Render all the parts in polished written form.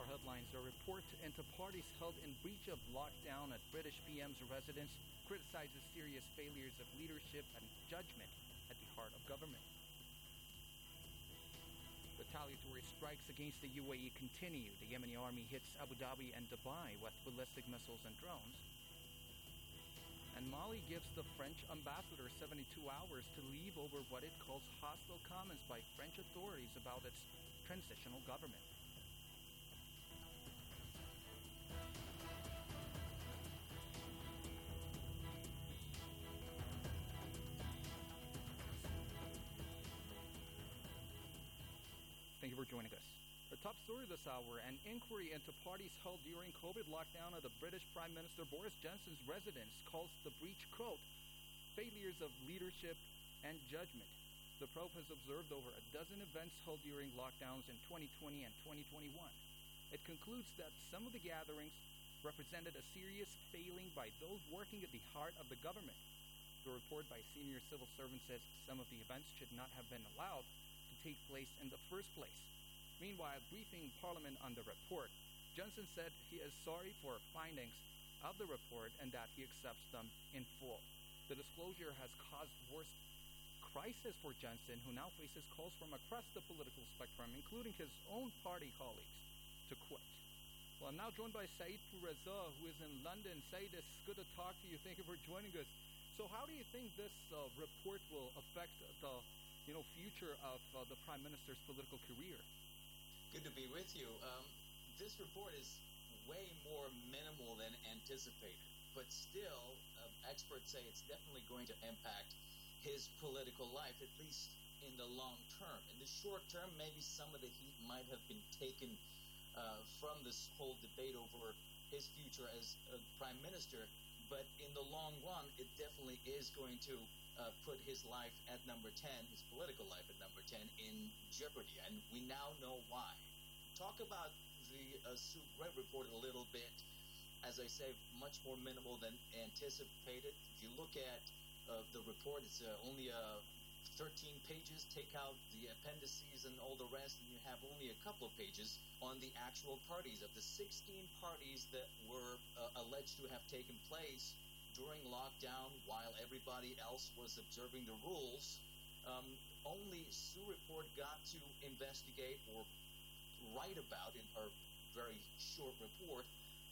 headlines, a report into parties held in breach of lockdown at British PM's residence criticizes serious failures of leadership and judgment at the heart of government. Retaliatory strikes against the UAE continue. The Yemeni army hits Abu Dhabi and Dubai with ballistic missiles and drones. And Mali gives the French ambassador 72 hours to leave over what it calls hostile comments by French authorities about its transitional government. Thank you for joining us. The top story this hour, an inquiry into parties held during COVID lockdown at the British Prime Minister Boris Johnson's residence calls the breach, quote, failures of leadership and judgment. The probe has observed over a dozen events held during lockdowns in 2020 and 2021. It concludes that some of the gatherings represented a serious failing by those working at the heart of the government. The report by senior civil servants says some of the events should not have been allowed to take place in the first place. Meanwhile, briefing Parliament on the report, Johnson said he is sorry for findings of the report and that he accepts them in full. The disclosure has caused worse crisis for Johnson, who now faces calls from across the political spectrum, including his own party colleagues, to quit. Well, I'm now joined by Saeed Reza, who is in London. Saeed, it's good to talk to you. Thank you for joining us. So how do you think this report will affect the future of the Prime Minister's political career? Good to be with you. This report is way more minimal than anticipated, but still, experts say it's definitely going to impact his political life, at least in the long term. In the short term, maybe some of the heat might have been taken from this whole debate over his future as Prime Minister, but in the long run, it definitely is going to put his life at number 10, his political life at number 10, in jeopardy, and we now know why. Talk about the Sue Gray report a little bit. As I say, much more minimal than anticipated. If you look at the report, it's only 13 pages. Take out the appendices and all the rest, and you have only a couple of pages on the actual parties. Of the 16 parties that were alleged to have taken place during lockdown while everybody else was observing the rules, only Sue report got to investigate or write about in her very short report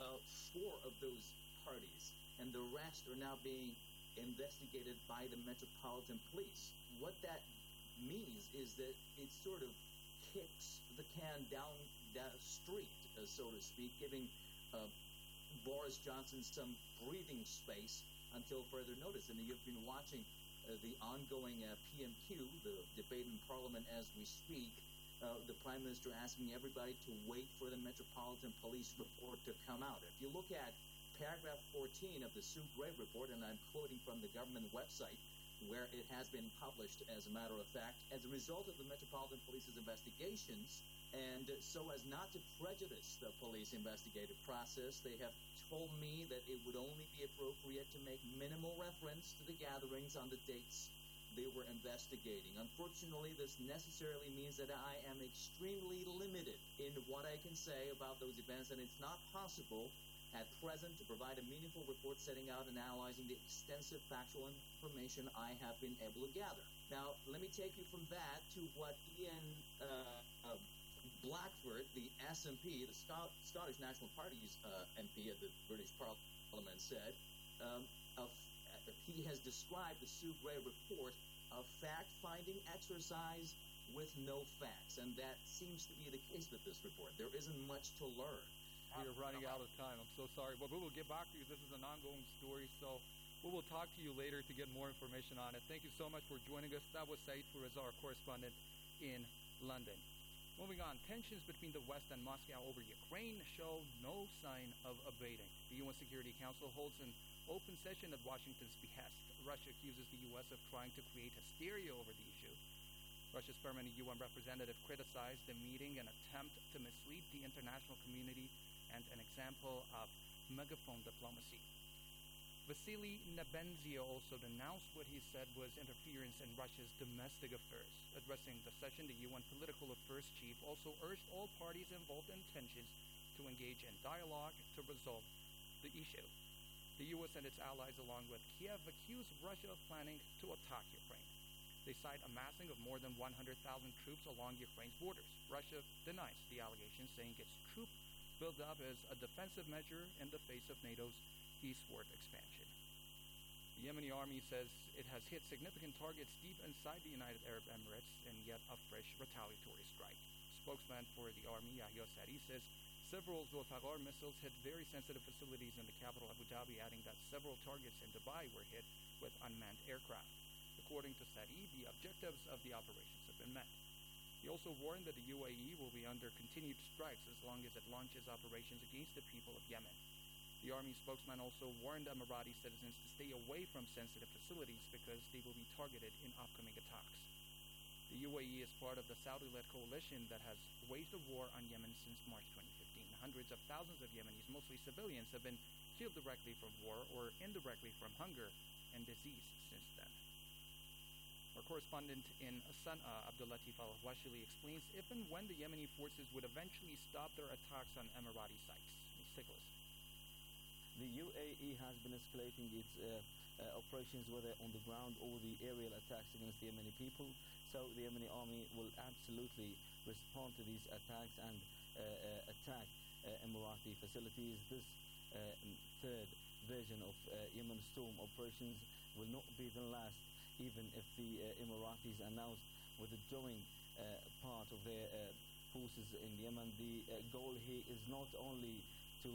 4 of those parties, and the rest are now being investigated by the Metropolitan Police. What that means is that it sort of kicks the can down the street, so to speak, giving Boris Johnson some breathing space until further notice. And you've been watching the ongoing PMQ, the debate in Parliament as we speak, the Prime Minister asking everybody to wait for the Metropolitan Police report to come out. If you look at paragraph 14 of the Sue Gray report, and I'm quoting from the government website where it has been published, as a matter of fact, as a result of the Metropolitan Police's investigations, and so as not to prejudice the police investigative process, they have told me that it would only be appropriate to make minimal reference to the gatherings on the dates they were investigating. Unfortunately, this necessarily means that I am extremely limited in what I can say about those events, and it's not possible at present to provide a meaningful report setting out and analyzing the extensive factual information I have been able to gather. Now, let me take you from that to what Ian Blackford, the SNP, the Scottish National Party's MP at the British Parliament, said. He has described the Sue Gray report a fact-finding exercise with no facts, and that seems to be the case with this report. There isn't much to learn. We're running out of time. I'm so sorry. But we will get back to you. This is an ongoing story, so we will talk to you later to get more information on it. Thank you so much for joining us. That was Saeed Reza, our correspondent in London. Moving on, tensions between the West and Moscow over Ukraine show no sign of abating. The UN Security Council holds an open session at Washington's behest. Russia accuses the U.S. of trying to create hysteria over the issue. Russia's permanent UN representative criticized the meeting, an attempt to mislead the international community and an example of megaphone diplomacy. Vasily Nebenzia also denounced what he said was interference in Russia's domestic affairs. Addressing the session, the UN Political Affairs Chief also urged all parties involved in tensions to engage in dialogue to resolve the issue. The U.S. and its allies, along with Kiev, accuse Russia of planning to attack Ukraine. They cite amassing of more than 100,000 troops along Ukraine's borders. Russia denies the allegations, saying its troop buildup is a defensive measure in the face of NATO's eastward expansion. The Yemeni army says it has hit significant targets deep inside the United Arab Emirates in yet a fresh retaliatory strike. Spokesman for the army, Yahya Sari, says several Zulfaghar missiles hit very sensitive facilities in the capital Abu Dhabi, adding that several targets in Dubai were hit with unmanned aircraft. According to Sari, the objectives of the operations have been met. He also warned that the UAE will be under continued strikes as long as it launches operations against the people of Yemen. The army spokesman also warned Emirati citizens to stay away from sensitive facilities because they will be targeted in upcoming attacks. The UAE is part of the Saudi-led coalition that has waged a war on Yemen since March 2015. Hundreds of thousands of Yemenis, mostly civilians, have been killed directly from war or indirectly from hunger and disease since then. Our correspondent in Sana'a, Abdulatif Al-Washili, explains if and when the Yemeni forces would eventually stop their attacks on Emirati sites. Let's take a listen. The UAE has been escalating its operations, whether on the ground or the aerial attacks against the Yemeni people. So the Yemeni army will absolutely respond to these attacks and attack Emirati facilities. This third version of Yemen Storm operations will not be the last, even if the Emiratis announced withdrawing part of their forces in Yemen. The goal here is not only to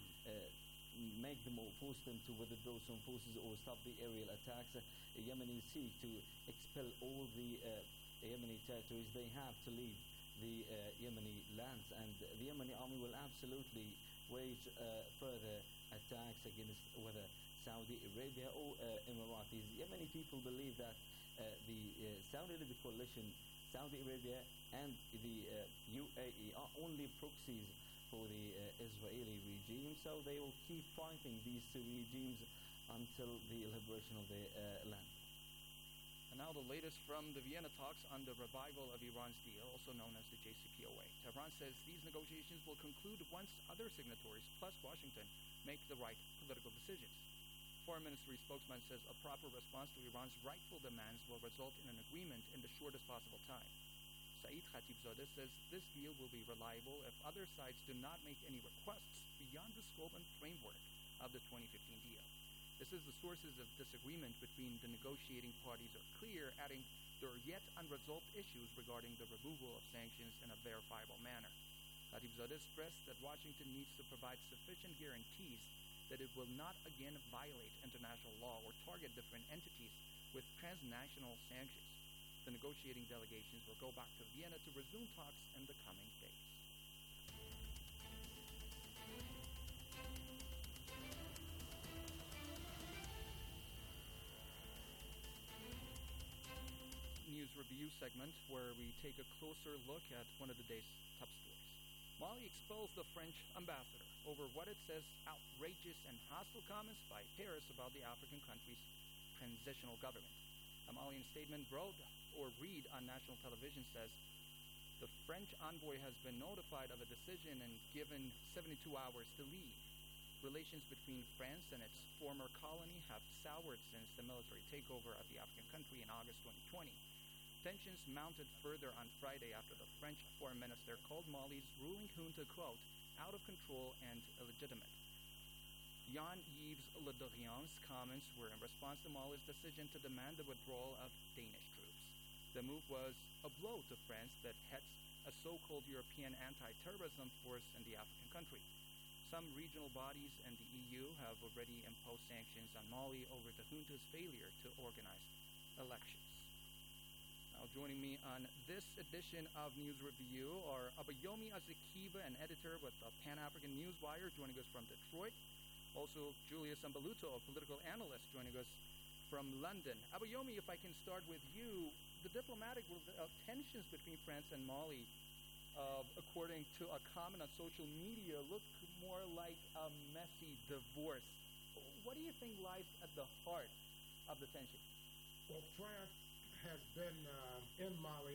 make them or force them to withdraw some forces or stop the aerial attacks. Yemenis seek to expel all the Yemeni territories. They have to leave the Yemeni lands, and the Yemeni army will absolutely wage further attacks against whether Saudi Arabia or Emiratis. Yemeni people believe that the Saudi-led coalition, Saudi Arabia and the UAE are only proxies for the Israeli regime, so they will keep fighting these two regimes until the liberation of their land. And now the latest from the Vienna talks on the revival of Iran's deal, also known as the JCPOA. Tehran says these negotiations will conclude once other signatories, plus Washington, make the right political decisions. Foreign Ministry spokesman says a proper response to Iran's rightful demands will result in an agreement in the shortest possible time. Saeed Khatibzadeh says this deal will be reliable if other sides do not make any requests beyond the scope and framework of the 2015 deal. This is the sources of disagreement between the negotiating parties are clear, adding there are yet unresolved issues regarding the removal of sanctions in a verifiable manner. Khatibzadeh stressed that Washington needs to provide sufficient guarantees that it will not again violate international law or target different entities with transnational sanctions. The negotiating delegations will go back to Vienna to resume talks in the coming days. News review segment where we take a closer look at one of the day's top stories. Mali expels the French ambassador over what it says outrageous and hostile comments by Paris about the African country's transitional government. A Malian statement read on national television says the French envoy has been notified of a decision and given 72 hours to leave. Relations between France and its former colony have soured since the military takeover of the African country in August 2020. Tensions mounted further on Friday after the French foreign minister called Mali's ruling junta, quote, out of control and illegitimate. Jean-Yves Le Drian's comments were in response to Mali's decision to demand the withdrawal of Danish troops. The move was a blow to France that heads a so-called European anti-terrorism force in the African country. Some regional bodies and the EU have already imposed sanctions on Mali over the junta's failure to organize elections. Now joining me on this edition of News Review are Abayomi Azikiva, an editor with the Pan-African Newswire, joining us from Detroit. Also, Julius Ambaluto, a political analyst, joining us from London. Abayomi, if I can start with you, the diplomatic tensions between France and Mali, according to a comment on social media, look more like a messy divorce. What do you think lies at the heart of the tension? Well, France has been in Mali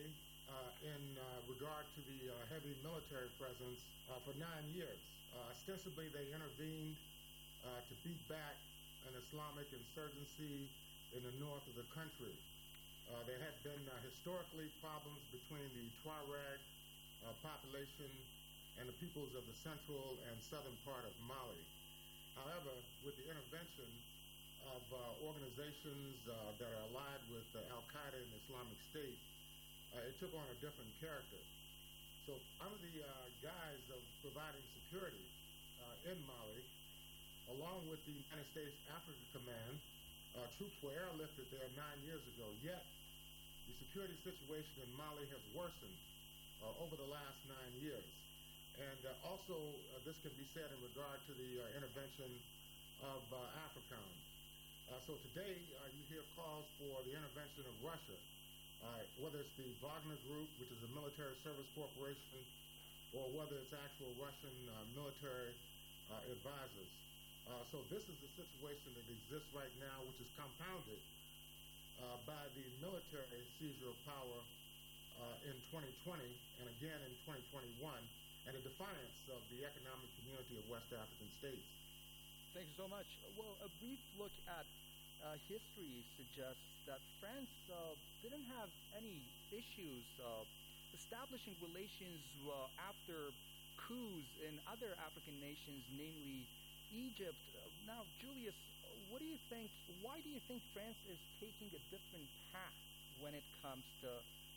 in regard to the heavy military presence for 9 years. Ostensibly, they intervened to beat back an Islamic insurgency in the north of the country. There had been historically problems between the Tuareg population and the peoples of the central and southern part of Mali. However, with the intervention of organizations that are allied with Al-Qaeda and Islamic State, it took on a different character. So under the guise of providing security in Mali, along with the United States Africa Command, troops were airlifted there 9 years ago. Yet, the security situation in Mali has worsened over the last 9 years. And also, this can be said in regard to the intervention of AFRICOM. So today, you hear calls for the intervention of Russia, whether it's the Wagner Group, which is a military service corporation, or whether it's actual Russian military advisors. So this is the situation that exists right now, which is compounded by the military seizure of power in 2020 and again in 2021, and a defiance of the economic community of West African states. Thank you so much. Well, a brief look at history suggests that France didn't have any issues establishing relations after coups in other African nations, namely Egypt. Now, Julius, what do you think? Why do you think France is taking a different path when it comes to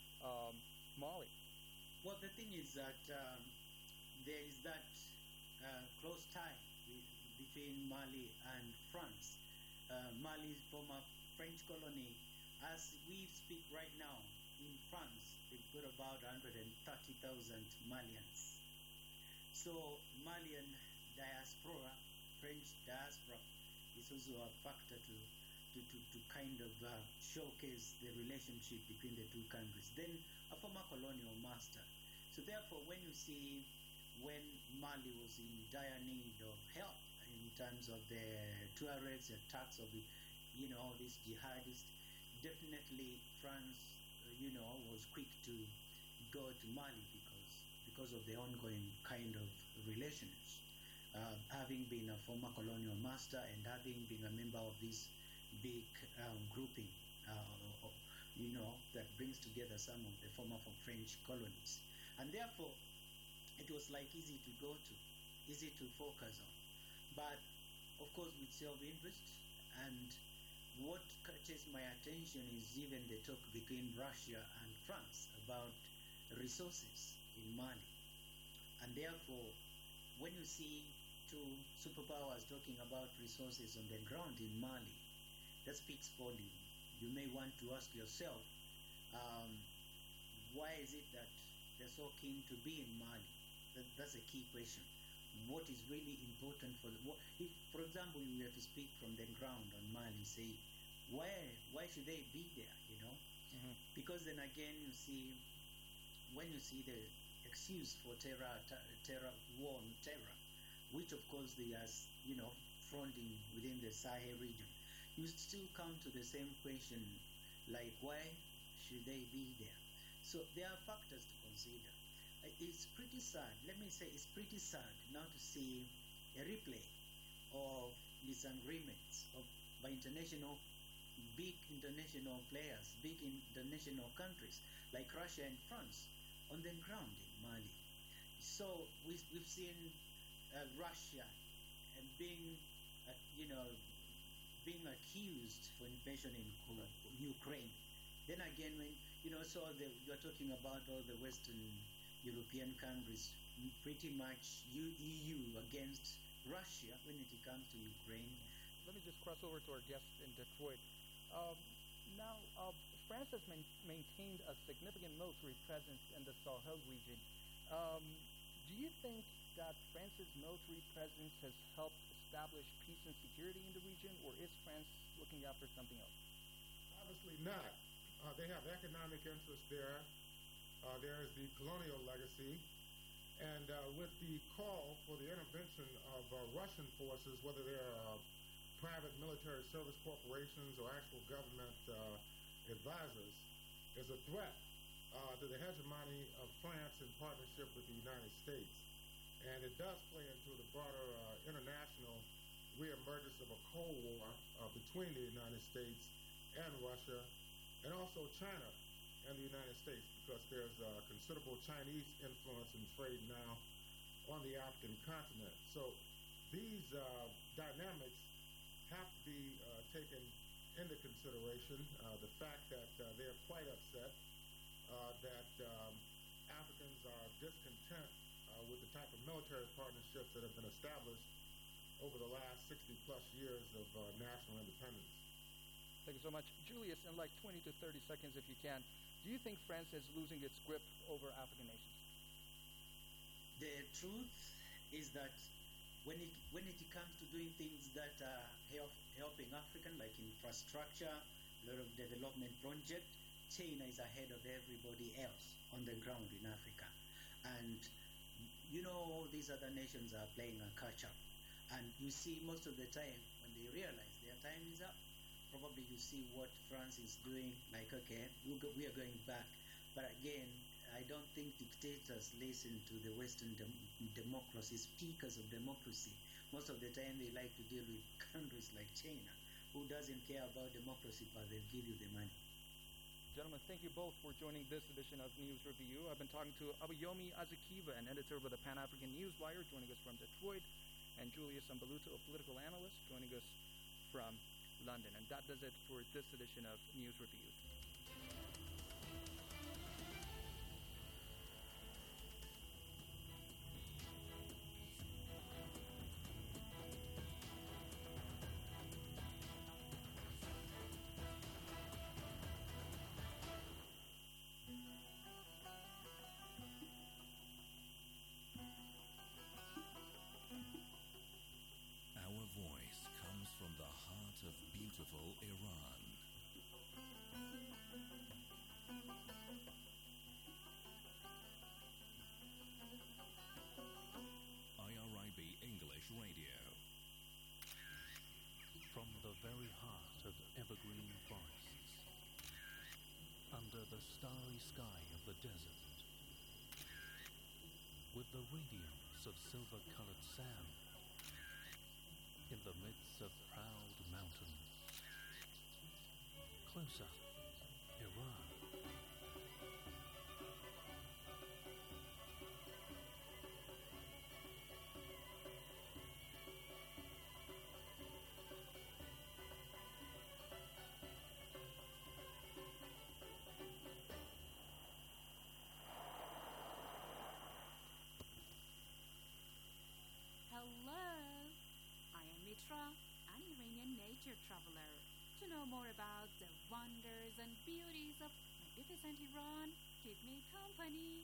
Mali? Well, the thing is that there is that close tie between Mali and France. Mali is former French colony. As we speak right now in France, they've got about 130,000 Malians. So Malian diaspora, French diaspora, is also a factor to kind of showcase the relationship between the two countries. Then a former colonial master. So therefore, when you see when Mali was in dire need of help in terms of the Tuaregs, attacks of the, all these jihadists, definitely France, was quick to go to Mali because of the ongoing kind of relations. Having been a former colonial master and having been a member of this big grouping, that brings together some of the former French colonies. And therefore, it was like easy to go to, easy to focus on. But, of course, with self-interest, and what catches my attention is even the talk between Russia and France about resources in Mali. And therefore, when you see two superpowers talking about resources on the ground in Mali, that speaks volume. You may want to ask yourself, why is it that they're so keen to be in Mali? That's a key question. What is really important if, for example, you were to speak from the ground on Mali, say, why should they be there, Mm-hmm. Because then again, you see, when you see the excuse for war on terror, which of course they are, fronting within the Sahel region, you still come to the same question, like why should they be there? So there are factors to consider. It's pretty sad, let me say it's pretty sad now to see a replay of disagreements by big international players, big international countries like Russia and France on the ground in Mali. So we've seen Russia and being accused for invasion in Ukraine. Then again, when you're talking about all the Western European countries, pretty much EU against Russia when it comes to Ukraine. Let me just cross over to our guest in Detroit. Now, France has maintained a significant military presence in the Sahel region. Do you think that France's military presence has helped establish peace and security in the region, or is France looking after something else? Obviously not. They have economic interests there. There is the colonial legacy. And with the call for the intervention of Russian forces, whether they're private military service corporations or actual government advisors, is a threat to the hegemony of France in partnership with the United States. And it does play into the broader international reemergence of a Cold War between the United States and Russia, and also China and the United States, because there's considerable Chinese influence and trade now on the African continent. So these dynamics have to be taken into consideration. The fact that they're quite upset that Africans are discontent with the type of military partnerships that have been established over the last 60 plus years of national independence. Thank you so much. Julius, in like 20 to 30 seconds, if you can, do you think France is losing its grip over African nations? The truth is that when it comes to doing things that are helping African, like infrastructure, a lot of development project, China is ahead of everybody else on the ground in Africa. And you know, all these other nations are playing a catch-up. And you see most of the time when they realize their time is up, probably you see what France is doing, like, okay, we are going back. But again, I don't think dictators listen to the Western democracy, speakers of democracy. Most of the time they like to deal with countries like China, who doesn't care about democracy, but they'll give you the money. Gentlemen, thank you both for joining this edition of News Review. I've been talking to Abayomi Azikiwe, an editor of the Pan-African Newswire, joining us from Detroit, and Julius Sambaluto, a political analyst, joining us from London. And that does it for this edition of News Review. Our voice comes from the heart of beautiful Iran. IRIB English Radio. From the very heart of evergreen forests, under the starry sky of the desert, with the radiance of silver-colored sand, in the midst of proud mountains. Closer, Iran. Hello, I am Mitra, an Iranian nature traveler. To know more about the wonders and beauties of magnificent Iran, keep me company.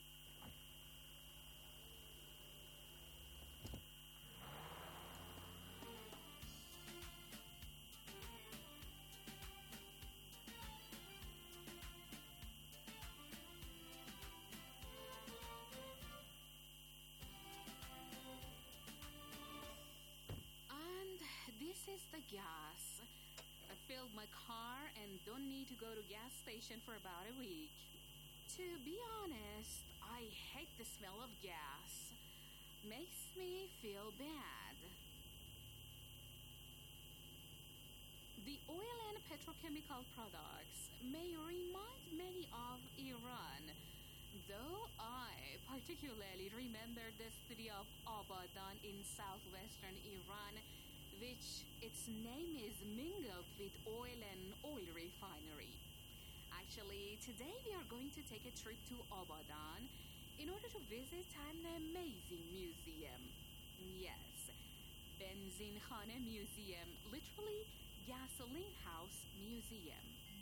And this is the gas. I filled my car and don't need to go to gas station for about a week. To be honest, I hate the smell of gas. Makes me feel bad. The oil and petrochemical products may remind many of Iran, though I particularly remember the city of Abadan in southwestern Iran, which its name is mingled with oil and oil refinery. Actually, today we are going to take a trip to Abadan in order to visit an amazing museum. Yes, Benzin Khane Museum, literally Gasoline House Museum.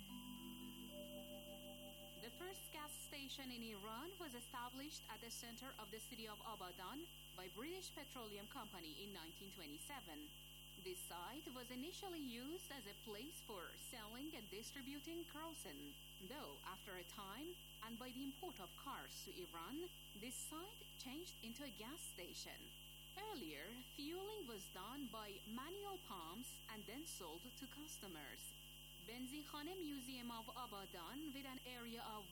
The first gas station in Iran was established at the center of the city of Abadan by British Petroleum Company in 1927. This site was initially used as a place for selling and distributing kerosene, though after a time, and by the import of cars to Iran, this site changed into a gas station. Earlier, fueling was done by manual pumps and then sold to customers. Benzinkhane Museum of Abadan, with an area of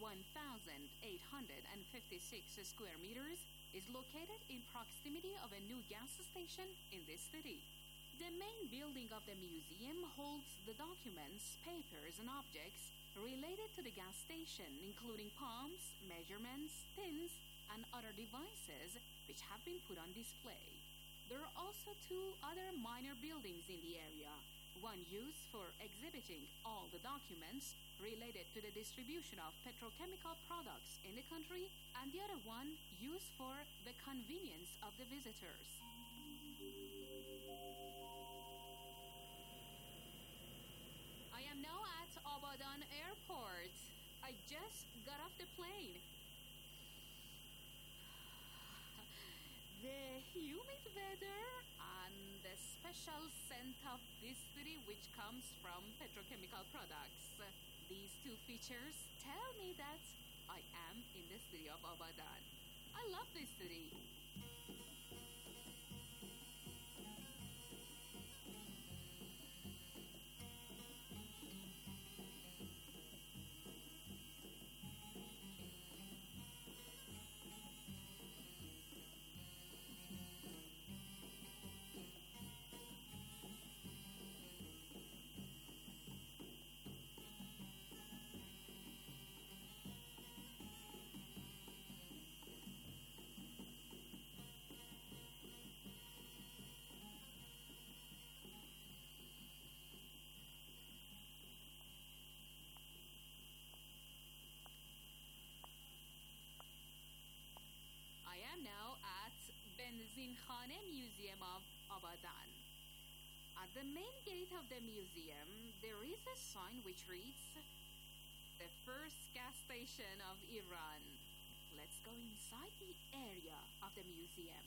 1,856 square meters, is located in proximity of a new gas station in this city. The main building of the museum holds the documents, papers, and objects related to the gas station, including pumps, measurements, tins, and other devices which have been put on display. There are also two other minor buildings in the area, one used for exhibiting all the documents related to the distribution of petrochemical products in the country, and the other one used for the convenience of the visitors. I am now at Abadan Airport. I just got off the plane. The humid weather and the special scent of this city, which comes from petrochemical products. These two features tell me that I am in the city of Abadan. I love this city. I am now at Benzinkhane Museum of Abadan. At the main gate of the museum, there is a sign which reads, "The first gas station of Iran." Let's go inside the area of the museum.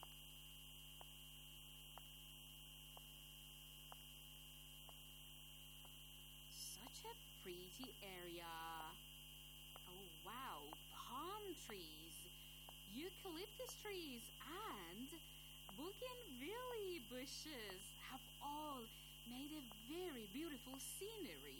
Such a pretty area. Oh wow, palm trees, eucalyptus trees, and bougainvillea bushes have all made a very beautiful scenery.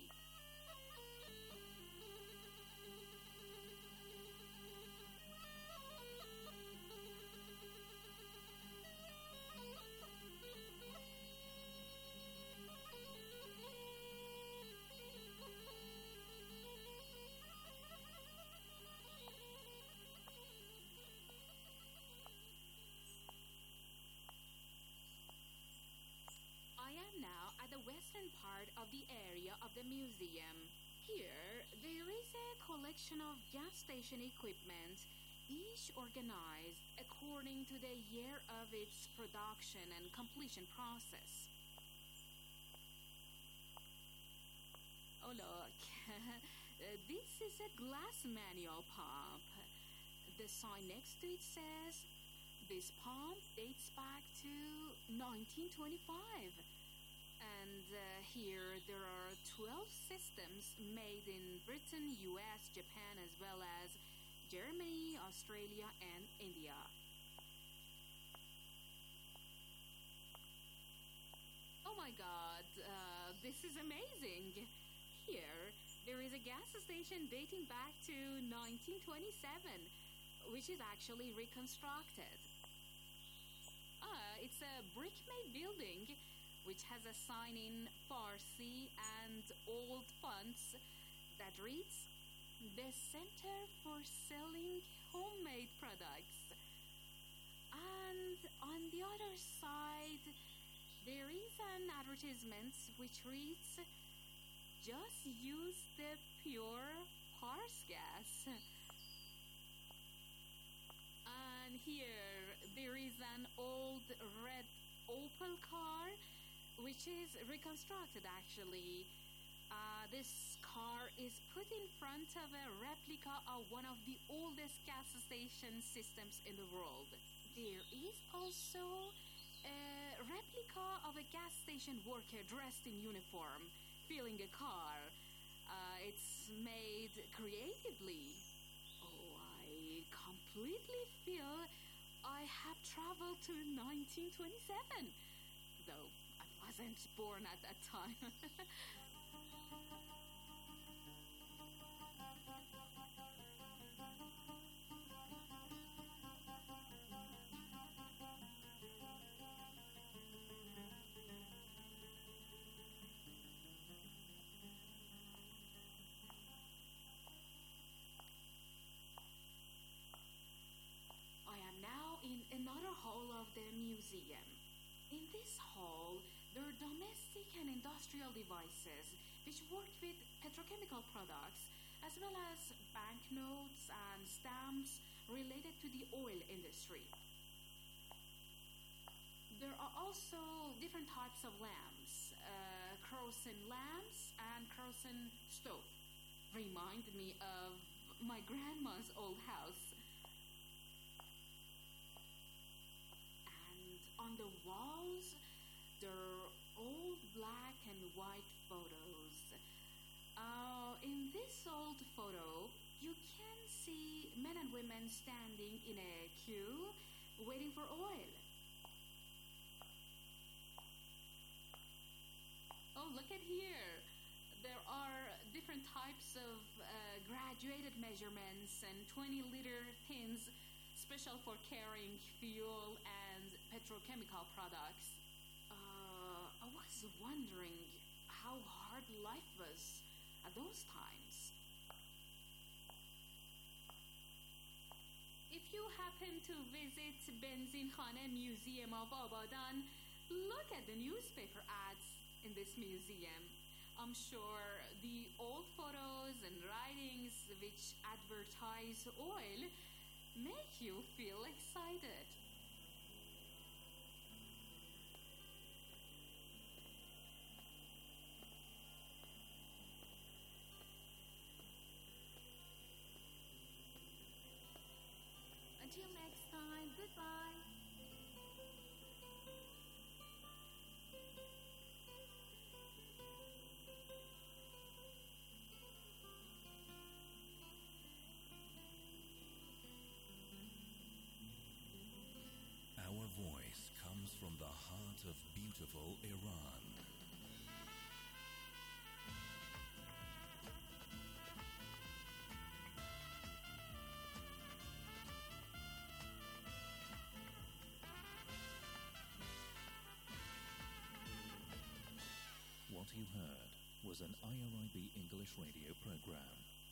I am now at the western part of the area of the museum. Here, there is a collection of gas station equipment, each organized according to the year of its production and completion process. Oh, look. This is a glass manual pump. The sign next to it says, "This pump dates back to 1925. And here there are 12 systems made in Britain, US, Japan, as well as Germany, Australia, and India. Oh my god, this is amazing. Here there is a gas station dating back to 1927, which is actually reconstructed. It's a brick-made building which has a sign in Farsi and old fonts that reads, "The Center for Selling Homemade Products." And on the other side, there is an advertisement which reads, "Just use the pure Pars gas." And here there is an old red Opel car which is reconstructed actually. This car is put in front of a replica of one of the oldest gas station systems in the world. There is also a replica of a gas station worker dressed in uniform, filling a car. It's made creatively. Oh, I completely feel I have traveled to 1927, though I was wasn't born at that time. I am now in another hall of the museum. In this hall, there are domestic and industrial devices which work with petrochemical products, as well as banknotes and stamps related to the oil industry. There are also different types of lamps, kerosene lamps and kerosene stove. Remind me of my grandma's old house. And on the walls, there are old black and white photos. In this old photo, you can see men and women standing in a queue waiting for oil. Oh, look at here. There are different types of graduated measurements and 20-liter tins special for carrying fuel and petrochemical products. I was wondering how hard life was at those times. If you happen to visit Benzinkhane Museum of Abadan, look at the newspaper ads in this museum. I'm sure the old photos and writings which advertise oil make you feel excited. Until next time, goodbye. Our voice comes from the heart of beautiful Iran. What you heard was an IRIB English radio program.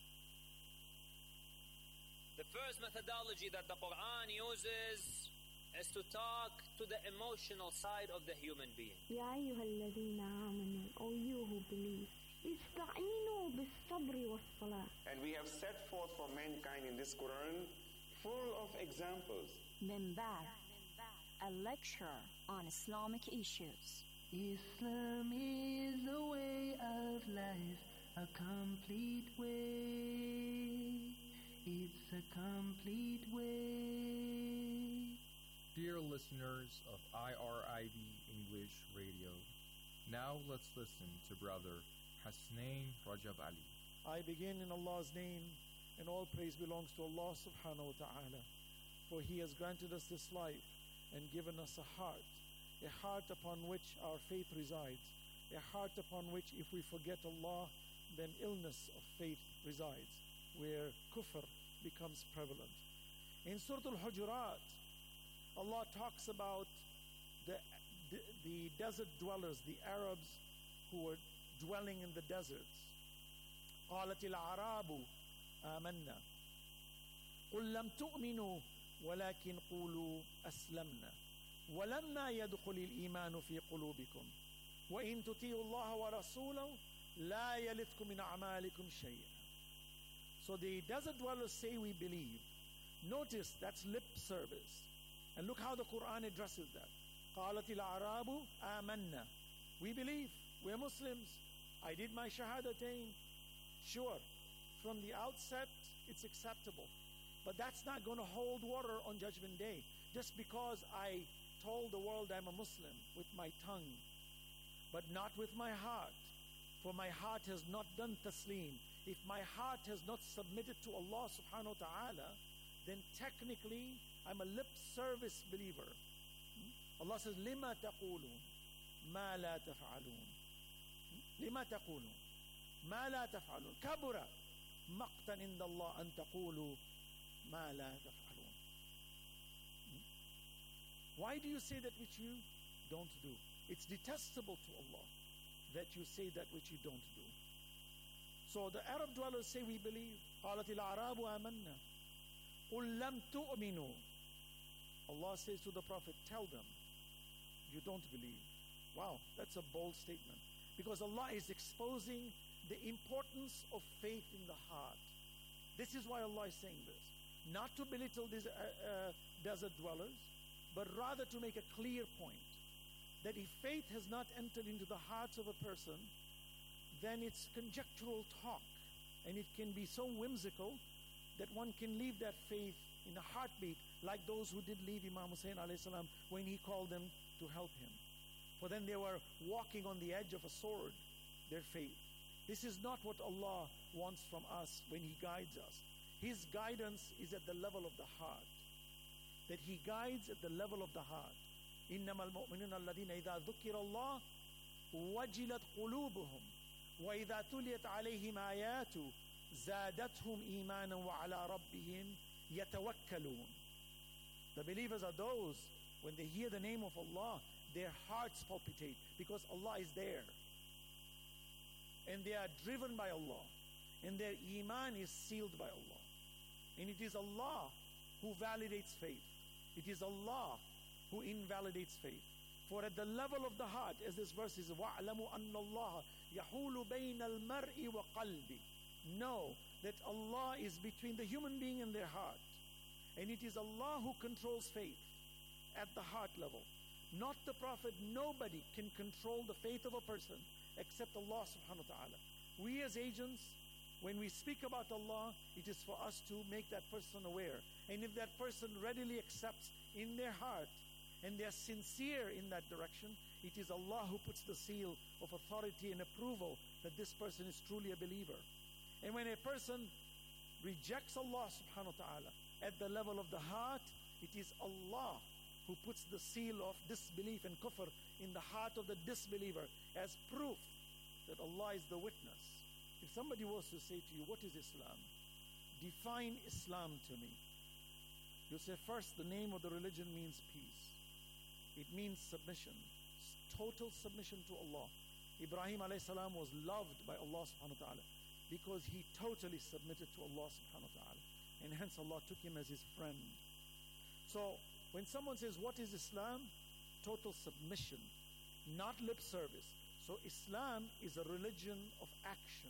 The first methodology that the Quran uses is to talk to the emotional side of the human being. يا أيها الذين آمنوا, O you who believe, استعينوا بالصبر والصلاة. And we have set forth for mankind in this Quran full of examples. Minbar, a lecture on Islamic issues. Islam is a way of life, a complete way. It's a complete way. Dear listeners of IRIB English Radio, now let's listen to Brother Hasnain Rajab Ali. I begin in Allah's name, and all praise belongs to Allah subhanahu wa ta'ala, for He has granted us this life and given us a heart upon which our faith resides, a heart upon which if we forget Allah, then illness of faith resides, where kufr becomes prevalent. In Surah Al-Hujurat, Allah talks about the desert dwellers, the Arabs who were dwelling in the deserts. قالت الأعراب آمنا قل لم تؤمنوا ولكن قولوا أسلمنا ولما يدخل الإيمان في قلوبكم وإن تطيعوا الله ورسوله لا يلدكم من أعمالكم شيئا. So the desert dwellers say we believe. Notice that's lip service. And look how the Quran addresses that. قالت الأعراب آمنا. We believe. We're Muslims. I did my shahadatain. Sure, from the outset, it's acceptable. But that's not going to hold water on Judgment Day. Just because I told the world I'm a Muslim with my tongue, but not with my heart. For my heart has not done taslim. If my heart has not submitted to Allah subhanahu wa ta'ala, then technically I'm a lip service believer. Allah says, لِمَا تَقُولُونَ ما لا تفعلون. لما تقولون ما لا تفعلون كبر مقتا عند الله أن تقولوا ما لا تفعلون. Why do you say that which you don't do? It's detestable to Allah that you say that which you don't do. So the Arab dwellers say, we believe. قالت الأعراب آمنا قل لم تؤمنوا. Allah says to the Prophet, tell them, you don't believe. Wow, that's a bold statement. Because Allah is exposing the importance of faith in the heart. This is why Allah is saying this. Not to belittle these desert dwellers, but rather to make a clear point. That if faith has not entered into the hearts of a person, then it's conjectural talk. And it can be so whimsical that one can leave that faith in a heartbeat, like those who did leave Imam Hussein alayhi salam when he called them to help him. For then they were walking on the edge of a sword, their faith. This is not what Allah wants from us when He guides us. His guidance is at the level of the heart. That He guides at the level of the heart. إِنَّمَا الْمُؤْمِنُونَ الَّذِينَ إِذَا ذُكِّرَ اللَّهُ وَجِلَتْ قُلُوبُهُم وَإِذَا تُلِيَتْ عَلَيْهِمْ آيَاتُ زَادَتْهُمْ إِيمَانًا وَعَلَى رَبِّهِمْ يَتَوَكَّلُونَ. The believers are those, when they hear the name of Allah, their hearts palpitate because Allah is there. And they are driven by Allah. And their iman is sealed by Allah. And it is Allah who validates faith. It is Allah who invalidates faith. For at the level of the heart, as this verse is, وَاعْلَمُوا أَنَّ اللَّهَ يَحُولُ بَيْنَ الْمَرْءِ وَقَلْبِ. Know that Allah is between the human being and their heart. And it is Allah who controls faith at the heart level. Not the Prophet. Nobody can control the faith of a person except Allah subhanahu wa ta'ala. We as agents, when we speak about Allah, it is for us to make that person aware. And if that person readily accepts in their heart and they are sincere in that direction, it is Allah who puts the seal of authority and approval that this person is truly a believer. And when a person rejects Allah subhanahu wa ta'ala at the level of the heart, it is Allah who puts the seal of disbelief and kufr in the heart of the disbeliever as proof that Allah is the witness. If somebody was to say to you, what is Islam? Define Islam to me. You say, first, the name of the religion means peace. It means submission, total submission to Allah. Ibrahim alayhi salam was loved by Allah subhanahu wa ta'ala because he totally submitted to Allah subhanahu wa ta'ala. And hence Allah took him as his friend. So, when someone says, what is Islam? Total submission, not lip service. So Islam is a religion of action.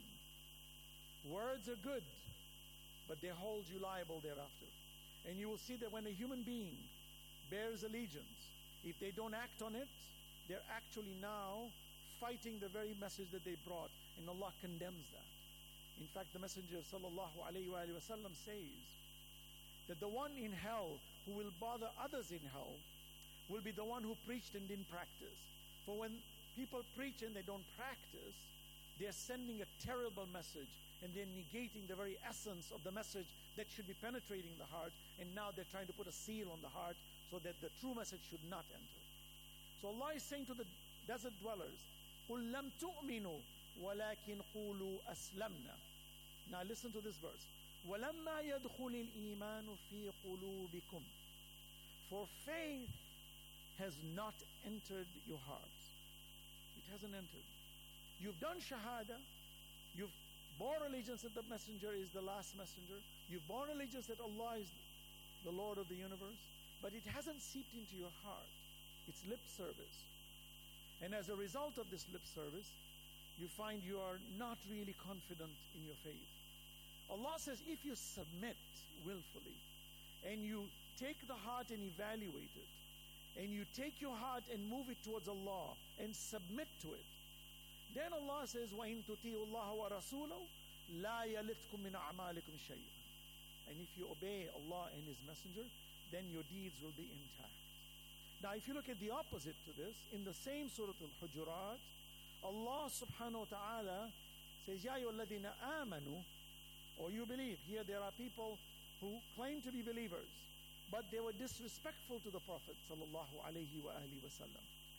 Words are good, but they hold you liable thereafter. And you will see that when a human being bears allegiance, if they don't act on it, they're actually now fighting the very message that they brought, and Allah condemns that. In fact, the Messenger sallallahu alayhi wa sallam says that the one in hell who will bother others in hell will be the one who preached and didn't practice. For when people preach and they don't practice, they're sending a terrible message, and they're negating the very essence of the message that should be penetrating the heart, and now they're trying to put a seal on the heart so that the true message should not enter. So Allah is saying to the desert dwellers, قُلْ لَمْ تُؤْمِنُوا وَلَكِنْ قُولُوا أَسْلَمْنَا. Now listen to this verse. وَلَمَّا يَدْخُلِ الْإِيمَانُ فِي قُلُوبِكُمْ. For faith has not entered your hearts. It hasn't entered. You've done shahada. You've borne allegiance that the messenger is the last messenger. You've borne allegiance that Allah is the Lord of the universe. But it hasn't seeped into your heart. It's lip service. And as a result of this lip service, you find you are not really confident in your faith. Allah says, if you submit willfully, and you take the heart and evaluate it, and you take your heart and move it towards Allah, and submit to it, then Allah says, وَإِن تُطِيعُوا اللَّهَ وَرَسُولَهُ لَا يَلِتْكُم مِّنْ أَعْمَالِكُمْ شَيْئًا. And if you obey Allah and His Messenger, then your deeds will be intact. Now, if you look at the opposite to this, in the same Surah Al-Hujurat, Allah subhanahu wa ta'ala says, يَا أَيُّهَا الَّذِينَ آمَنُوا, or you believe. Here there are people who claim to be believers, but they were disrespectful to the Prophet sallallahu alaihi wa sallam.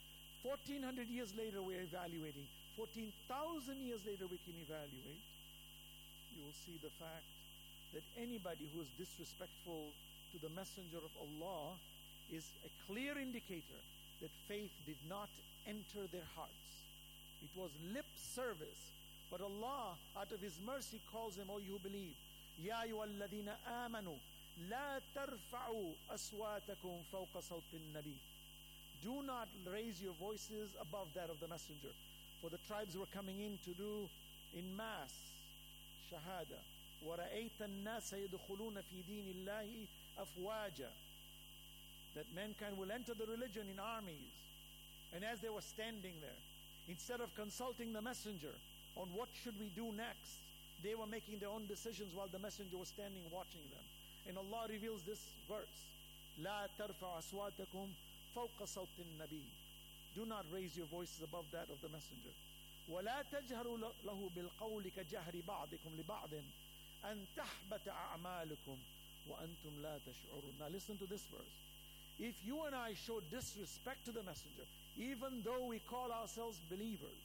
1400 years later, we're evaluating. 14,000 years later, we can evaluate. You will see the fact that anybody who is disrespectful to the Messenger of Allah is a clear indicator that faith did not enter their hearts. It was lip service. But Allah, out of His mercy, calls them, "O you who believe, Ya ayyuhalladhina amanu, la tarfa'u aswatakum fawqa sawti an-nabi." Do not raise your voices above that of the Messenger. For the tribes were coming in to do in mass shahada. وَرَأَيْتَ النَّاسَ يَدْخُلُونَ فِي دِينِ اللَّهِ أَفْوَاجًا. That mankind will enter the religion in armies. And as they were standing there, instead of consulting the Messenger on what should we do next, they were making their own decisions while the Messenger was standing watching them. And Allah reveals this verse, "La tarfa'u aswatakum fawqa sawti an-nabi." Do not raise your voices above that of the Messenger. وَلَا تَجْهَرُوا لَهُ بِالْقَوْلِ كَجَهْرِ بَعْضِكُمْ لِبَعْضٍ أَن تَحْبَطَ أَعْمَالُكُمْ وَأَنْتُمْ لَا تَشْعُرُونَ. Now listen to this verse. If you and I show disrespect to the Messenger, even though we call ourselves believers,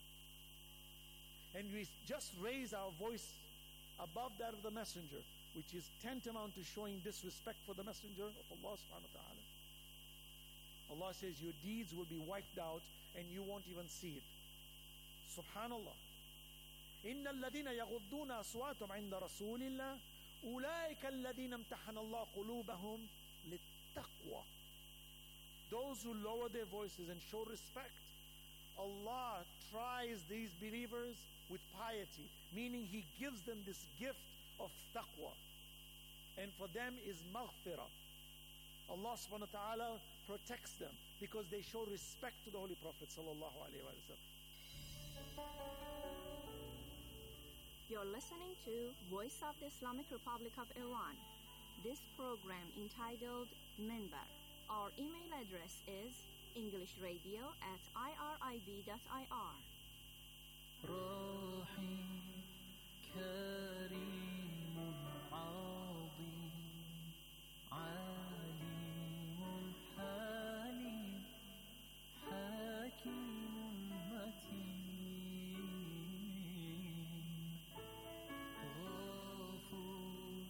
and we just raise our voice above that of the Messenger, which is tantamount to showing disrespect for the Messenger of Allah subhanahu wa ta'ala, Allah says your deeds will be wiped out and you won't even see it. Subhanallah. إِنَّ الَّذِينَ يَغُضُّونَ أَصْوَاتُهُمْ عِنْدَ رَسُولِ اللَّهِ أُولَٰئِكَ الَّذِينَ امْتَحَنَ اللَّهُ قُلُوبَهُمْ لِلتَّقْوَى. Those who lower their voices and show respect, Allah tries these believers with piety, meaning He gives them this gift of taqwa. And for them is maghfirah. Allah subhanahu wa ta'ala protects them because they show respect to the Holy Prophet sallallahu alaihi wasallam. You're listening to Voice of the Islamic Republic of Iran. This program entitled Minbar. Our email address is englishradio@irib.ir. روحي كريم عظيم عالم حليم حكيم متين غفور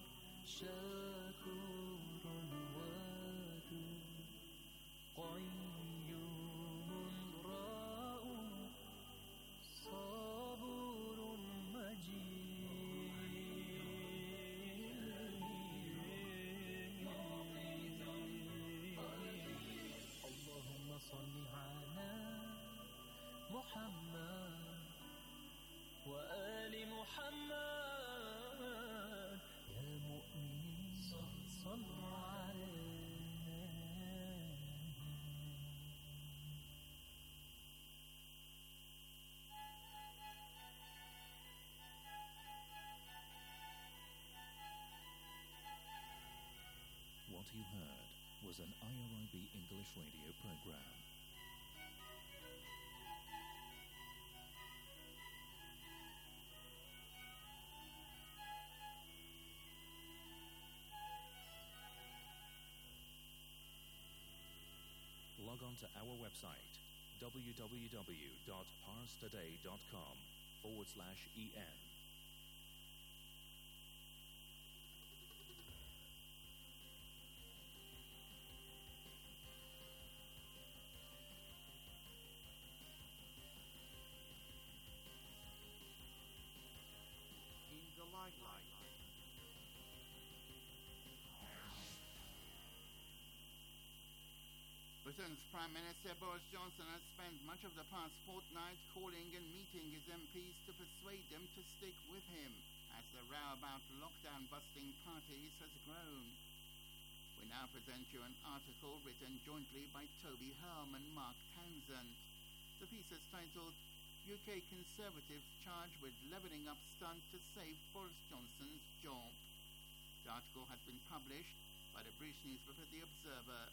شكور ودود قيوم رؤوف صبور اللهم صل على محمد وآل محمد يا مؤمنين صلوا عليه. What you heard was an IRIB English radio program. Log on to our website www.parstoday.com/en. In the limelight. Britain's Prime Minister Boris Johnson has spent much of the past fortnight calling and meeting his MPs to persuade them to stick with him as the row about lockdown-busting parties has grown. We now present you an article written jointly by Toby Helm and Mark Townsend. The piece is titled UK Conservatives Charged with Levelling Up Stunt to Save Boris Johnson's Job. The article has been published by the British newspaper The Observer.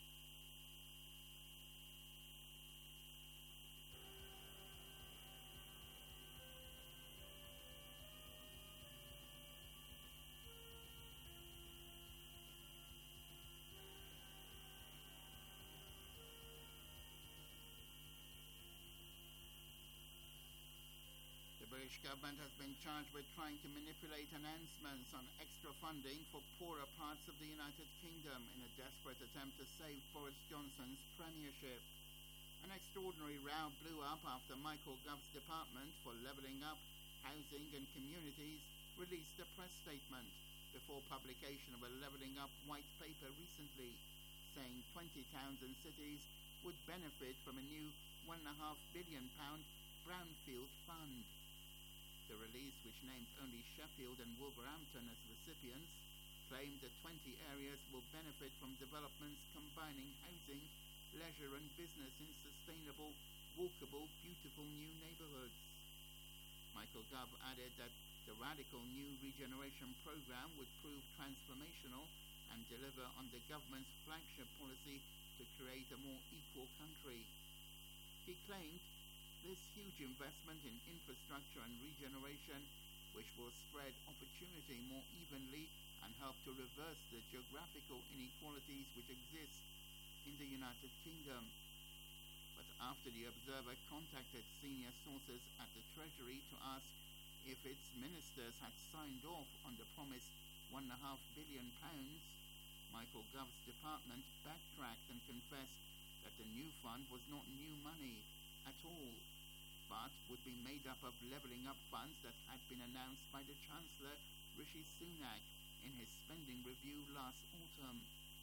British government has been charged with trying to manipulate announcements on extra funding for poorer parts of the United Kingdom in a desperate attempt to save Boris Johnson's premiership. An extraordinary row blew up after Michael Gove's Department for Levelling Up, Housing and Communities released a press statement before publication of a Levelling Up white paper recently, saying 20 towns and cities would benefit from a new £1.5 billion Brownfield Fund. The release, which named only Sheffield and Wolverhampton as recipients, claimed that 20 areas will benefit from developments combining housing, leisure and business in sustainable, walkable, beautiful new neighbourhoods. Michael Gove added that the radical new regeneration programme would prove transformational and deliver on the government's flagship policy to create a more equal country. He claimed this huge investment in infrastructure and regeneration, which will spread opportunity more evenly and help to reverse the geographical inequalities which exist in the United Kingdom. But after the Observer contacted senior sources at the Treasury to ask if its ministers had signed off on the promised £1.5 billion, Michael Gove's department backtracked and confessed that the new fund was not new money at all, but would be made up of levelling up funds that had been announced by the Chancellor Rishi Sunak in his spending review last autumn.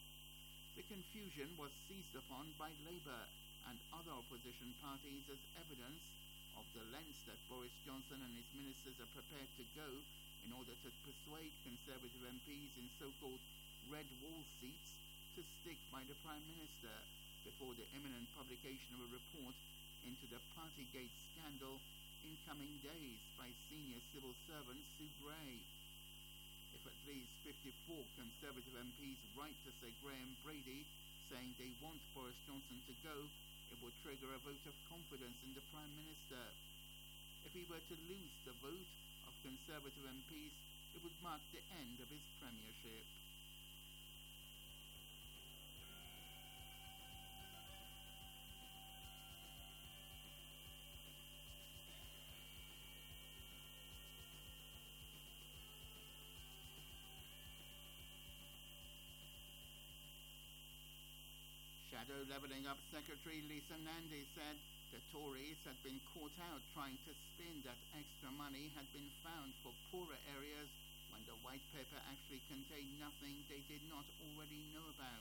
The confusion was seized upon by Labour and other opposition parties as evidence of the lengths that Boris Johnson and his ministers are prepared to go in order to persuade Conservative MPs in so-called red wall seats to stick by the Prime Minister before the imminent publication of a report into the Partygate scandal in coming days by senior civil servant Sue Gray. If at least 54 Conservative MPs write to Sir Graham Brady saying they want Boris Johnson to go, it would trigger a vote of confidence in the Prime Minister. If he were to lose the vote of Conservative MPs, it would mark the end of his premiership. Shadow Levelling Up Secretary Lisa Nandy said the Tories had been caught out trying to spin that extra money had been found for poorer areas when the white paper actually contained nothing they did not already know about.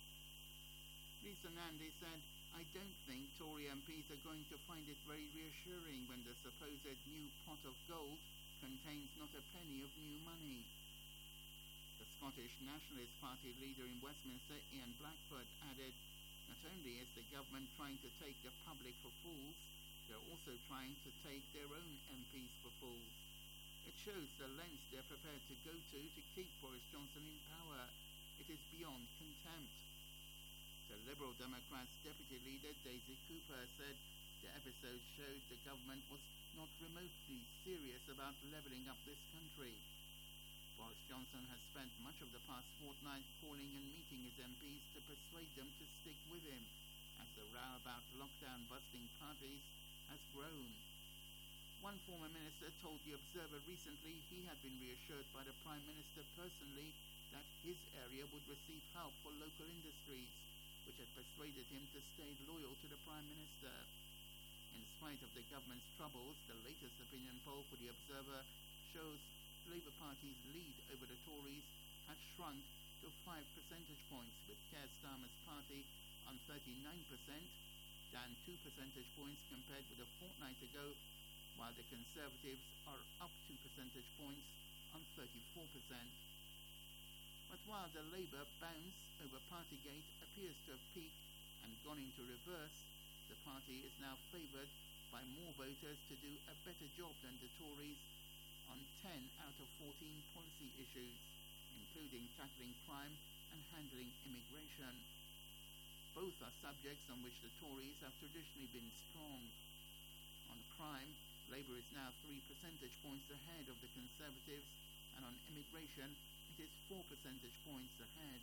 Lisa Nandy said, "I don't think Tory MPs are going to find it very reassuring when the supposed new pot of gold contains not a penny of new money." The Scottish Nationalist Party leader in Westminster, Ian Blackford, added, "Not only is the government trying to take the public for fools, they're also trying to take their own MPs for fools. It shows the lengths they're prepared to go to keep Boris Johnson in power. It is beyond contempt." The Liberal Democrats' deputy leader, Daisy Cooper, said the episode showed the government was not remotely serious about levelling up this country. Boris Johnson has spent much of the past fortnight calling and meeting his MPs to persuade them to stick with him, as the row about lockdown-busting parties has grown. One former minister told the Observer recently he had been reassured by the Prime Minister personally that his area would receive help for local industries, which had persuaded him to stay loyal to the Prime Minister. In spite of the government's troubles, the latest opinion poll for the Observer shows Labour Party's lead over the Tories has shrunk to 5 percentage points, with Keir Starmer's party on 39%, down 2 percentage points compared with a fortnight ago, while the Conservatives are up 2 percentage points on 34%. But while the Labour bounce over Partygate appears to have peaked and gone into reverse, the party is now favoured by more voters to do a better job than the Tories on 10 out of 14 policy issues, including tackling crime and handling immigration. Both are subjects on which the Tories have traditionally been strong. On crime, Labour is now 3 percentage points ahead of the Conservatives, and on immigration, it is 4 percentage points ahead.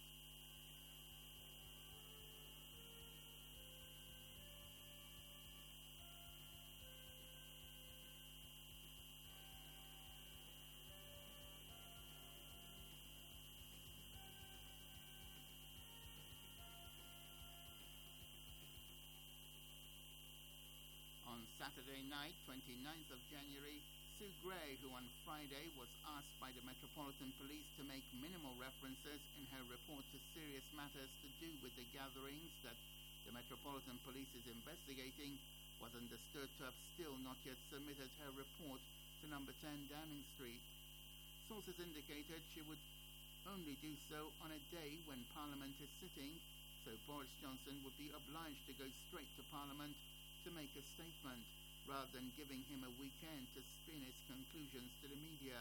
Saturday night, 29th of January, Sue Gray, who on Friday was asked by the Metropolitan Police to make minimal references in her report to serious matters to do with the gatherings that the Metropolitan Police is investigating, was understood to have still not yet submitted her report to number 10 Downing Street. Sources indicated she would only do so on a day when Parliament is sitting, so Boris Johnson would be obliged to go straight to Parliament to make a statement, rather than giving him a weekend to spin his conclusions to the media.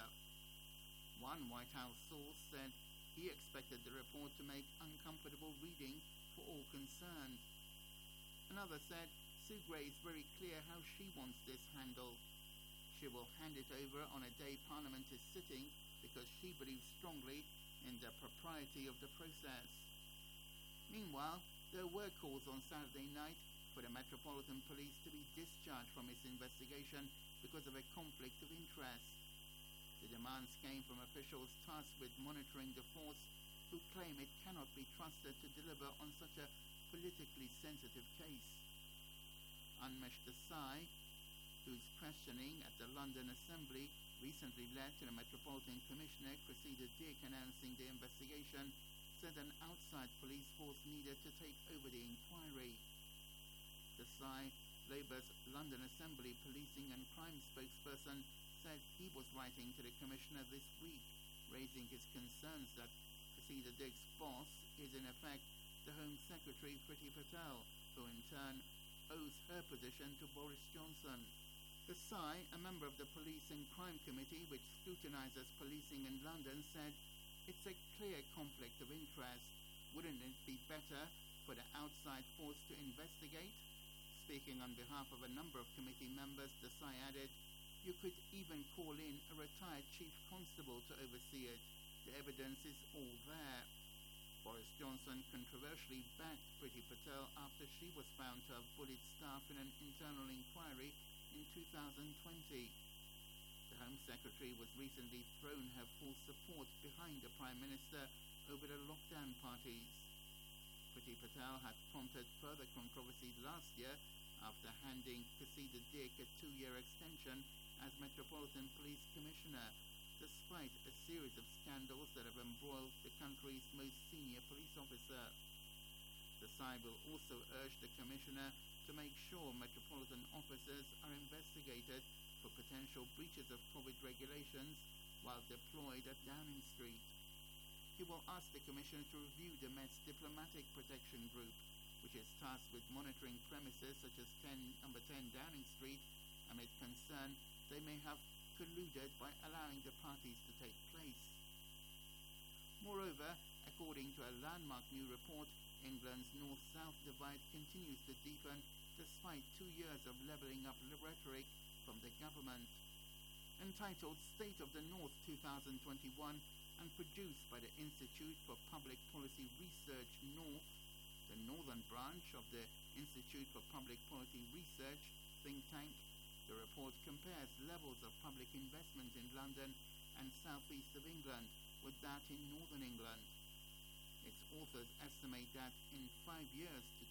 One White House source said he expected the report to make uncomfortable reading for all concerned. Another said Sue Gray is very clear how she wants this handled. She will hand it over on a day Parliament is sitting because she believes strongly in the propriety of the process. Meanwhile, there were calls on Saturday night for the Metropolitan Police to be discharged from its investigation because of a conflict of interest. The demands came from officials tasked with monitoring the force, who claim it cannot be trusted to deliver on such a politically sensitive case. Unmesh Desai, whose questioning at the London Assembly recently led to the Metropolitan Commissioner Cressida Dick announcing the investigation, said an outside police force needed to take over the inquiry. Desai, Labour's London Assembly Policing and Crime spokesperson, said he was writing to the Commissioner this week, raising his concerns that Cressida Dick's boss is in effect the Home Secretary Priti Patel, who in turn owes her position to Boris Johnson. Desai, a member of the Police and Crime Committee which scrutinises policing in London, said it's a clear conflict of interest. Wouldn't it be better for the outside force to investigate? Speaking on behalf of a number of committee members, Desai added, "You could even call in a retired chief constable to oversee it. The evidence is all there." Boris Johnson controversially backed Priti Patel after she was found to have bullied staff in an internal inquiry in 2020. The Home Secretary was recently thrown her full support behind the Prime Minister over the lockdown parties. Priti Patel had prompted further controversy last year after handing Cressida Dick a 2-year extension as Metropolitan Police Commissioner, despite a series of scandals that have embroiled the country's most senior police officer. Desai will also urge the Commissioner to make sure Metropolitan officers are investigated for potential breaches of COVID regulations while deployed at Downing Street. He will ask the Commissioner to review the Met's Diplomatic Protection Group, which is tasked with monitoring premises such as number 10 Downing Street, amid concern they may have colluded by allowing the parties to take place. Moreover, according to a landmark new report, England's north-south divide continues to deepen despite 2 years of levelling up rhetoric from the government. Entitled State of the North 2021 and produced by the Institute for Public Policy Research North, the northern branch of the Institute for Public Policy Research think tank, the report compares levels of public investment in London and southeast of England with that in northern England. Its authors estimate that in 5 years to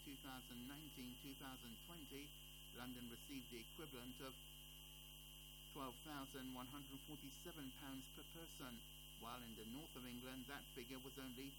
2019-2020, London received the equivalent of £12,147 per person, while in the north of England that figure was only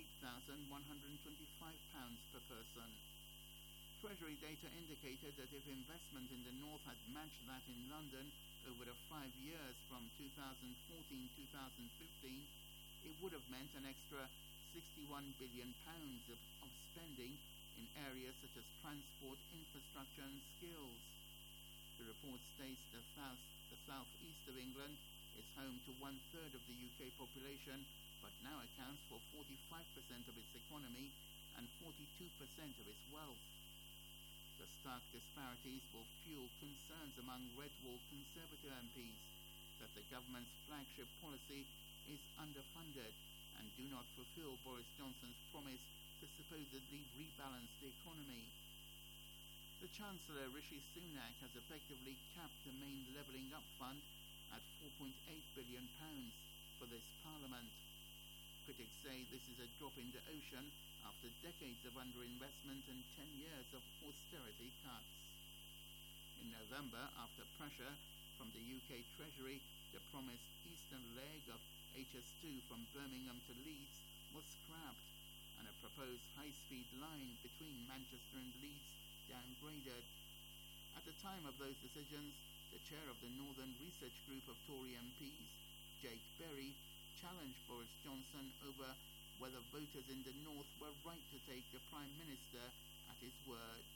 £8,125 per person. Treasury data indicated that if investment in the north had matched that in London over the 5 years from 2014-2015, it would have meant an extra £61 billion of spending in areas such as transport, infrastructure and skills. The report states that the southeast of England is home to 1/3 of the UK population, but now accounts for 45% of its economy and 42% of its wealth. The stark disparities will fuel concerns among Red Wall Conservative MPs that the government's flagship policy is underfunded and do not fulfil Boris Johnson's promise to supposedly rebalance the economy. The Chancellor Rishi Sunak has effectively capped the main levelling up fund at £4.8 billion for this Parliament. Critics say this is a drop in the ocean after decades of underinvestment and 10 years of austerity cuts. In In November, after pressure from the UK Treasury, the promised eastern leg of HS2 from Birmingham to Leeds was scrapped, and a proposed high-speed line between Manchester and Leeds downgraded. At the time of those decisions, the chair of the Northern Research Group of Tory MPs, Jake Berry, challenged Boris Johnson over whether voters in the north were right to take the Prime Minister at his word.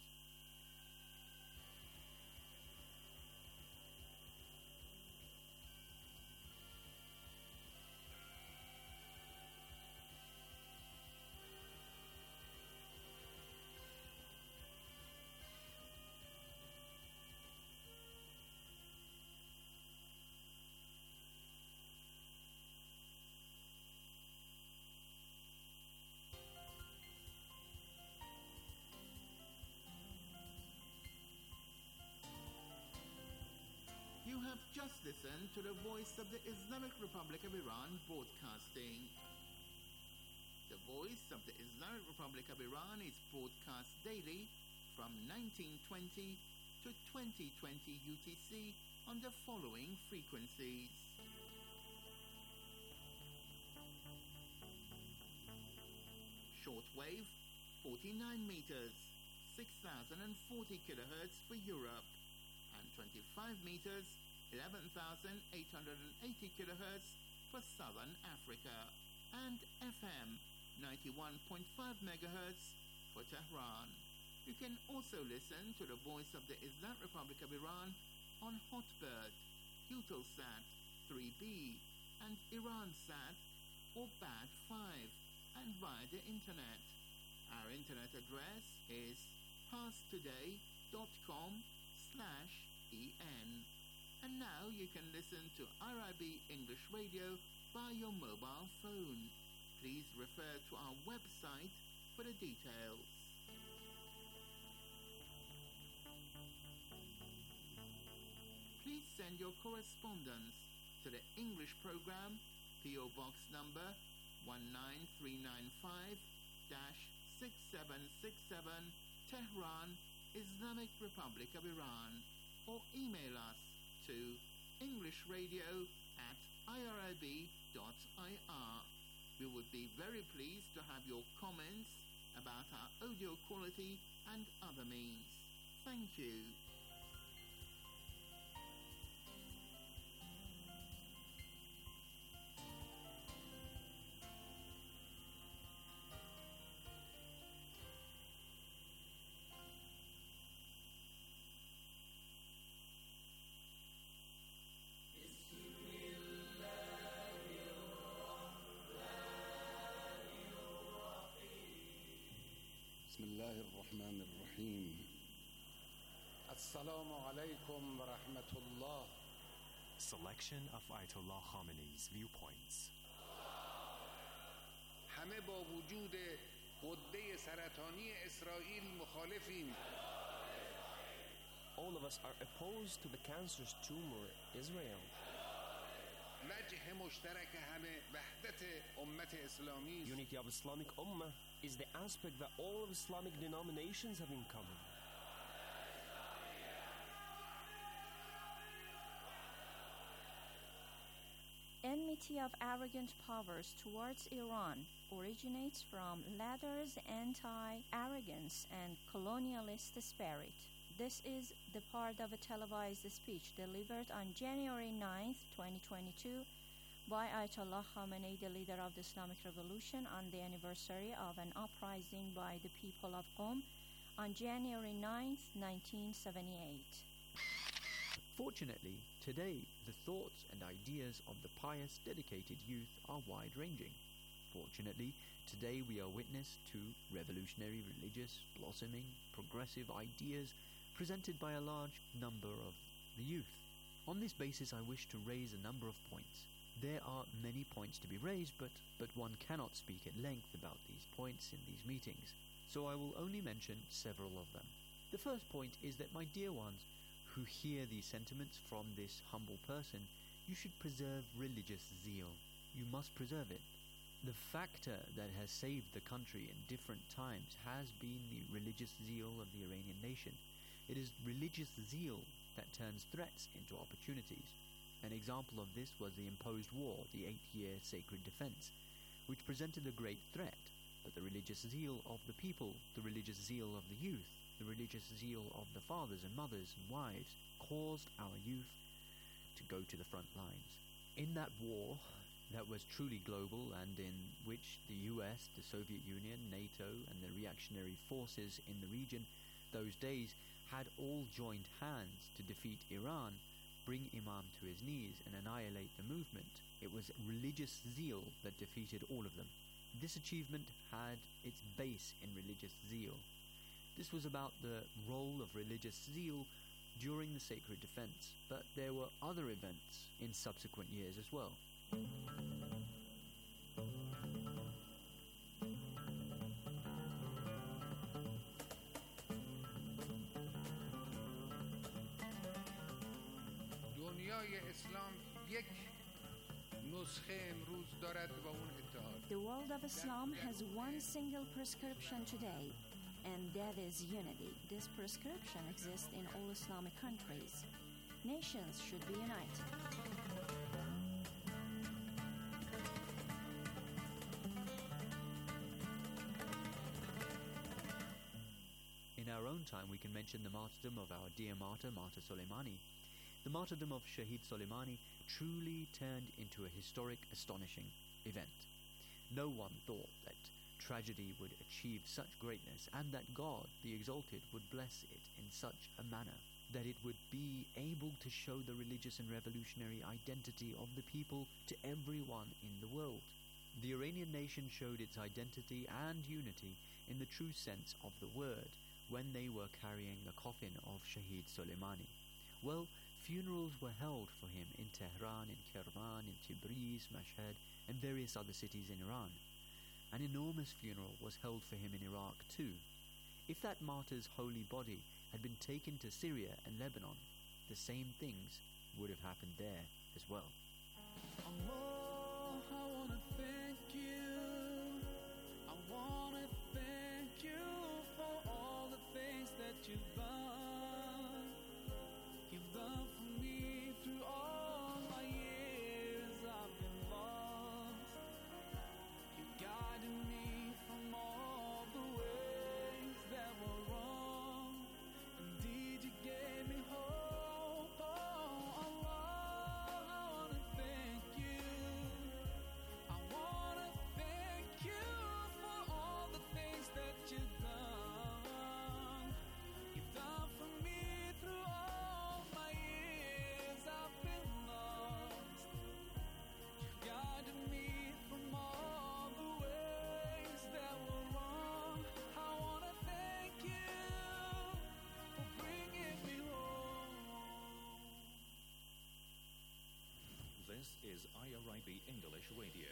You have just listened to the Voice of the Islamic Republic of Iran broadcasting. The Voice of the Islamic Republic of Iran is broadcast daily from 1920 to 2020 UTC on the following frequencies. Shortwave, 49 meters, 6,040 kilohertz for Europe, and 25 meters, 11,880 kilohertz for Southern Africa, and FM 91.5 megahertz for Tehran. You can also listen to the Voice of the Islamic Republic of Iran on Hotbird, Eutelsat 3B, and Iransat or Bad 5, and via the internet. Our internet address is passtoday.com/en. And now you can listen to IRIB English Radio by your mobile phone. Please refer to our website for the details. Please send your correspondence to the English program, PO Box number 19395-6767, Tehran, Islamic Republic of Iran, or email us to englishradio@irib.ir. We would be very pleased to have your comments about our audio quality and other means. Thank you. بسم الله الرحمن الرحيم. السلام عليكم ورحمة الله. Selection of Ayatollah Khamenei's viewpoints. همه با وجود غده سرطانی اسرائیل مخالفیم. All of us are opposed to the cancerous tumor Israel. وجه مشترک همه وحدت امت اسلامی. Unity of Islamic Ummah is the aspect that all of Islamic denominations have in common. Enmity of arrogant powers towards Iran originates from latter's anti-arrogance and colonialist spirit. This is the part of a televised speech delivered on January 9th, 2022 by Ayatollah Khamenei, the leader of the Islamic Revolution, on the anniversary of an uprising by the people of Qom on January 9th, 1978. Fortunately, today the thoughts and ideas of the pious, dedicated youth are wide-ranging. Fortunately, today we are witness to revolutionary, religious, blossoming, progressive ideas presented by a large number of the youth. On this basis, I wish to raise a number of points. There are many points to be raised, but one cannot speak at length about these points in these meetings, so I will only mention several of them. The first point is that, my dear ones, who hear these sentiments from this humble person, you should preserve religious zeal. You must preserve it. The factor that has saved the country in different times has been the religious zeal of the Iranian nation. It is religious zeal that turns threats into opportunities. An example of this was the imposed war, the 8-year Sacred Defense, which presented a great threat, but the religious zeal of the people, the religious zeal of the youth, the religious zeal of the fathers and mothers and wives caused our youth to go to the front lines. In that war that was truly global and in which the US, the Soviet Union, NATO and the reactionary forces in the region those days had all joined hands to defeat Iran, bring Imam to his knees and annihilate the movement, it was religious zeal that defeated all of them. This achievement had its base in religious zeal. This was about the role of religious zeal during the Sacred Defense, but there were other events in subsequent years as well. دنیای اسلام یک نسخه امروز دارد و اون اتحاد. The world of Islam has one single prescription today, and that is unity. This prescription exists in all Islamic countries. Nations should be united. In our own time, we can mention the martyrdom of our dear martyr, Martyr Soleimani. The martyrdom of Shahid Soleimani truly turned into a historic, astonishing event. No one thought that tragedy would achieve such greatness and that God, the Exalted, would bless it in such a manner that it would be able to show the religious and revolutionary identity of the people to everyone in the world. The Iranian nation showed its identity and unity in the true sense of the word when they were carrying the coffin of Shahid Soleimani. Well, funerals were held for him in Tehran, in Kerman, in Tabriz, Mashhad, and various other cities in Iran. An enormous funeral was held for him in Iraq too. If that martyr's holy body had been taken to Syria and Lebanon, the same things would have happened there as well. Allah, I wanna thank you. I wanna thank you for all the things that you've done. You've done for me through all my years I've been lost. You guided me from all the ways that were wrong. Indeed, you gave me hope. Oh, Allah, I wanna thank you. I wanna thank you for all the things that you've done. You've done for me through all my years I've been lost. You've guided me from all the ways that were wrong. I wanna thank you for bringing me home. This is IRIB English Radio.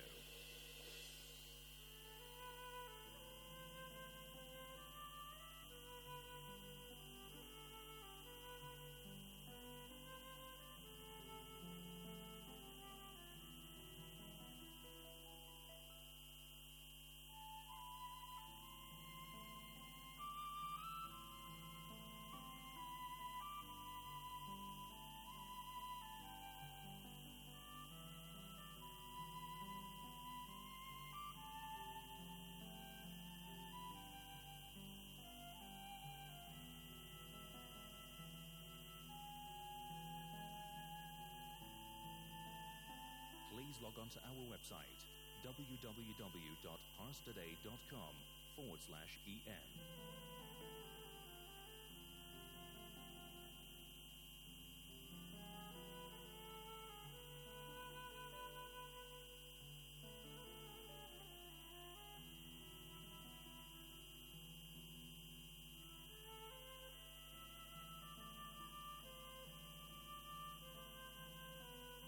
Please log on to our website www.parstoday.com/en.